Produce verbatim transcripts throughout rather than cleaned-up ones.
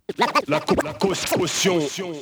La, co la caution.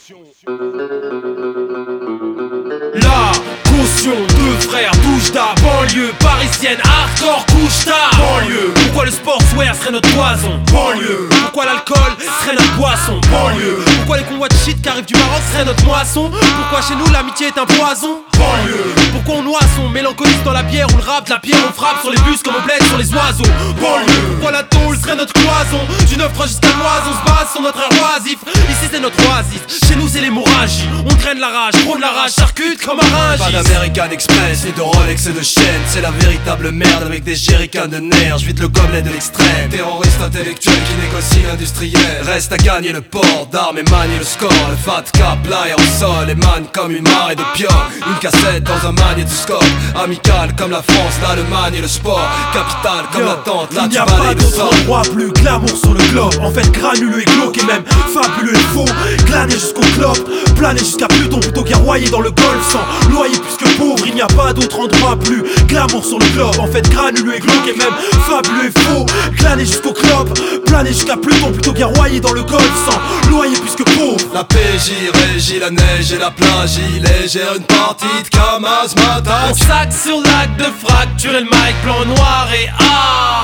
La caution, deux frères, touche ta banlieue parisienne, hardcore, couche ta banlieue. Pourquoi le sportswear serait notre poison? Banlieue. Pourquoi l'alcool serait notre boisson? Banlieue. Pourquoi les convois de shit qui arrivent du Maroc seraient notre moisson? Pourquoi chez nous l'amitié est un poison? Banlieue. Pourquoi on noie son mélancoliste dans la bière ou le rap? De la pierre on frappe sur les bus comme on blesse sur les oiseaux. Banlieue. Pourquoi la tôle serait notre cloison? Du neuf trois jusqu'à l'Oise, on se base sur notre air oisif. Ici c'est notre oasis, chez nous c'est l'hémorragie. On traîne la rage, prône la rage, charcute comme un ringe. Pas d'American Express, ni de Rolex et de chaîne. C'est la véritable merde avec des jerrycans de nerfs. Je vide le gobelet de l'extrême. Terroriste intellectuel qui négocie l'industriel. Reste à gagner le port d'armes et manie le score. Le fat cap, l'aérosol émane comme une marée de pioles. Une cassette dans un magnétoscope. Amical comme la France, l'Allemagne et le sport. Capital comme l'attente, là il tu n'y a balaye pas le d'autre sol. endroit plus glamour sur le globe. En fait granuleux et glauque et même fabuleux et faux. Glaner jusqu'au clope, planer jusqu'à Pluton plutôt qu'arroyer dans le golfe. Sans loyer plus que pauvre, il n'y a pas d'autre endroit plus glamour sur le globe. En fait granuleux et glauque et même fabuleux et faux. Glaner jusqu'au clope, planer jusqu'à Pluton plutôt qu'arroyer dans le golfe. Sans loyer plus que pauvre. La P J régit la neige et la plage. Il gère une partie de Kamaz On Matak. sac sur l'acte de fracturer le mic blanc noir et ah,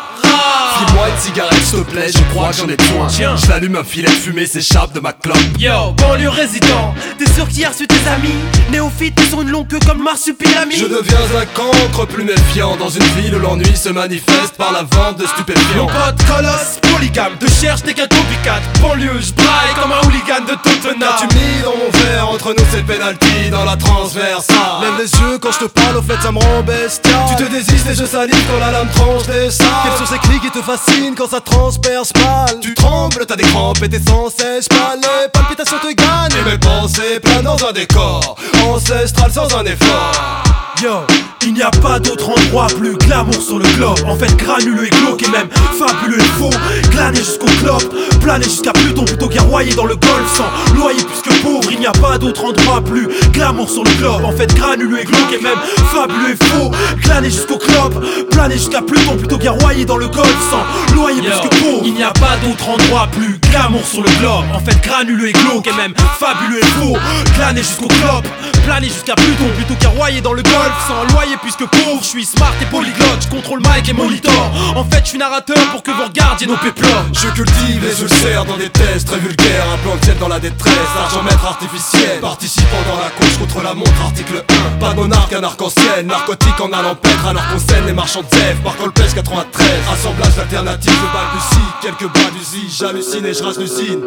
ah. File-moi une cigarette s'il te plaît, je crois que j'en ai besoin. Tiens. Je l'allume, un filet de fumée s'échappe de ma clope. Yo, banlieue résident, t'es sûr qu'hier reçu tes amis? Néophytes, ils ont une longue queue comme marsupilami. Je deviens un cancre plus méfiant dans une ville où l'ennui se manifeste par la vente de Mon stupéfiants. pote colosse, polygame, te cherche t'es qu'un copycat. Banlieue, j'braille comme un hooligan de Tottenham. Tu mis dans mon verre, entre nous c'est penalty dans la transversale. Lève les yeux quand je te parle, au fait ça me rend bestial. Tu te désistes et je salive quand la lame tranche des salles. Quelles sont ces clics qui te fascinent quand ça transperce mal? Tu trembles, t'as des crampes et t'es sans cesse pâle. Les palpitations te gagnent et mes pensées planent dans un décor ancestral sans un effort. Yo, il n'y a pas d'autre endroit plus glamour sur le globe. En fait granuleux et glauque et même fabuleux et faux. Glaner jusqu'au clope, planer jusqu'à Pluton plutôt qu'arroyer dans le golfe. Sans loyer plus que pauvre, il n'y a pas d'autre endroit plus glamour sur le globe. En fait granuleux et glauque et même fabuleux et faux. Glaner jusqu'au clope, planer jusqu'à Pluton plutôt qu'arroyer dans le golfe. Sans loyer plus que pauvre, il n'y a pas d'autre endroit plus glamour sur le globe. En fait granuleux et glauque et même fabuleux et faux. Glaner jusqu'au clope, planer jusqu'à Pluton plutôt qu'arroyer dans le golfe. Sans loyer plus que pauvre, je suis smart et polyglotte, je contrôle mic et monitor. En fait je suis narrateur pour que vous regardiez nos péplums. Je cultive et je le sers dans des tests très vulgaires. Un plan de ciel dans la détresse, argent maître artificiel. Participant dans la course contre la montre, article un. Pas de monarque, un arc-en-ciel. Narcotique en allant paître alors qu'on scène les marchands de Zef. Par Colpès quatre-vingt-treize. Assemblage d'alternatives, je balbutie. Quelques bras d'usine, j'hallucine et je rase l'usine.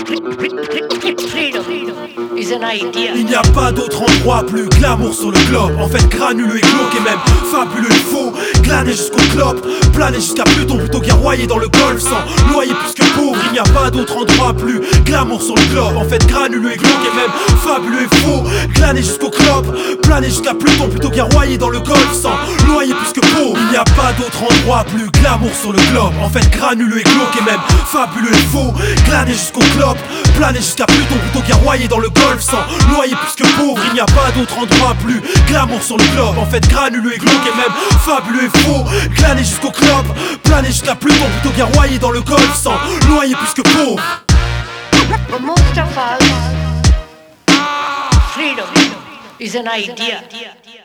Il n'y a pas d'autre endroit plus glamour sur le globe. En fait granuleux et glauque et même fabuleux et faux. Glaner jusqu'au clope, planer jusqu'à Pluton plutôt qu'arroyer dans le golfe. Sans loyer plus que pauvre, il n'y a pas d'autre endroit plus glamour sur le globe. En fait granuleux et glauque et même fabuleux et faux. Glaner jusqu'au clope, planer jusqu'à Pluton plutôt qu'arroyer dans le golfe. Sans loyer plus que pauvre, il n'y a pas d'autre endroit plus glamour sur le globe. En fait granuleux et glauque et même fabuleux et faux. Glaner jusqu'au clope, planer jusqu'à Pluton plutôt qu'arroyer dans le golfe. Sans loyer plus que pauvre, il n'y a pas d'autre endroit plus glamour sur le globe. En fait granuleux et glauque et même fabuleux et faux. Glaner jusqu'au clope, planer jusqu'à Pluton plutôt qu'arroyer dans le golfe. Sans loyer plus que pauvre. For most of us, freedom is an idea.